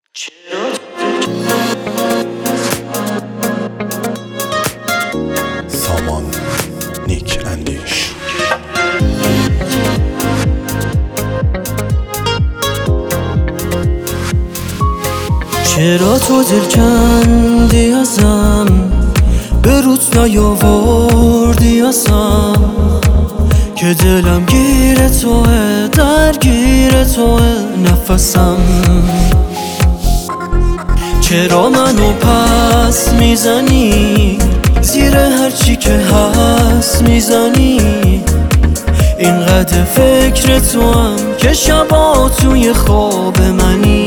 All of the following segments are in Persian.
سامان نیک اندیش. چرا تو دل کندی ازم، به روت نیاوردی ازم، که دلم گیر توه، درگیر توه نفسم. چرا منو پس میزنی، زیر هرچی که هست میزنی، اینقدر فکر تو هم که شبا توی خواب منی.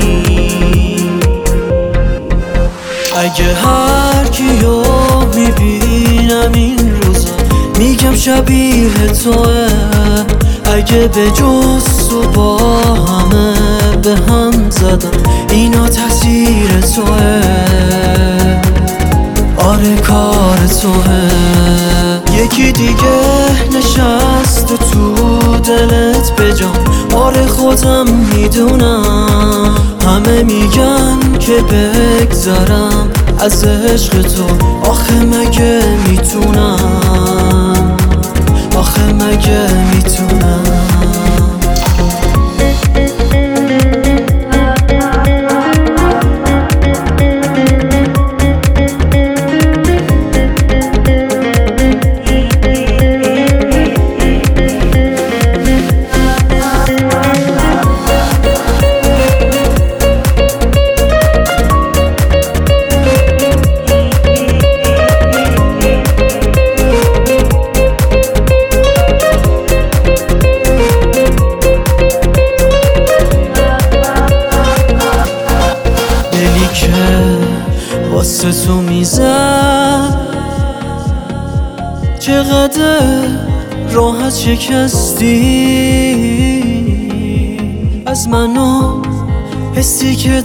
اگه هر کیو میبینم این روزا میگم شبیه توه، اگه به جز تو با همه به هم زدم اینا تاثیر توه. آره کار توه. یکی دیگه نشست تو دلت بجام، آره خودم میدونم. همه میگن که بگذرم از عشق تو، آخه مگه میتونم، آخه مگه میتونم. واسه تو میزد چقدر راحت شکستی از منو، حسی که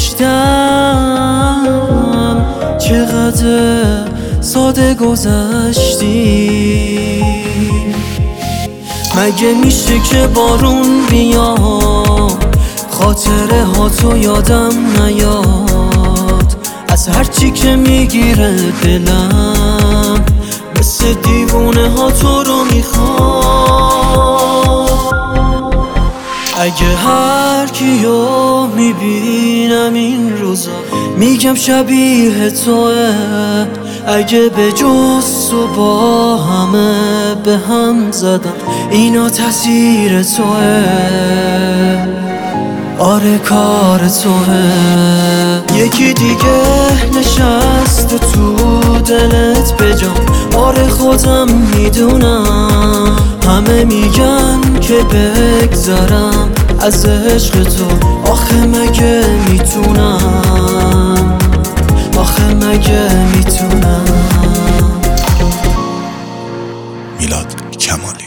داشتم چقدر ساده گذشتی. مگه میشه که بارون بیاد خاطره ها تو یادم نیاد، از هرچی که میگیره دلم مثل دیوونه ها تو رو میخواد. اگه هر کیو میبینم این روزا میگم شبیه توه، اگه به جز تو با همه به هم زدم اینا تاثیر توه. آره کار توه. یکی دیگه نشست تو دلت بجام، آره خودم میدونم. همه میگن که بگذرم از عشق تو، آخه مگه میتونم، آخه مگه میتونم. میلاد کمالی.